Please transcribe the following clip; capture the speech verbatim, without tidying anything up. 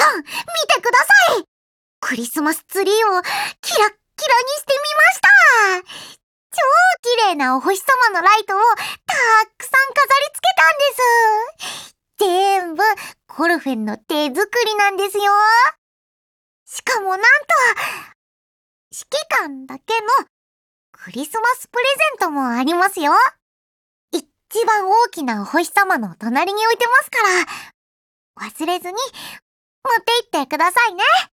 さん、見てください。クリスマスツリーをキラッキラにしてみました。超綺麗なお星様のライトをたくさん飾り付けたんです。全部コルフェンの手作りなんですよ。しかもなんと、指揮官だけのクリスマスプレゼントもありますよ。一番大きなお星様の隣に置いてますから、忘れずに持って行ってくださいね。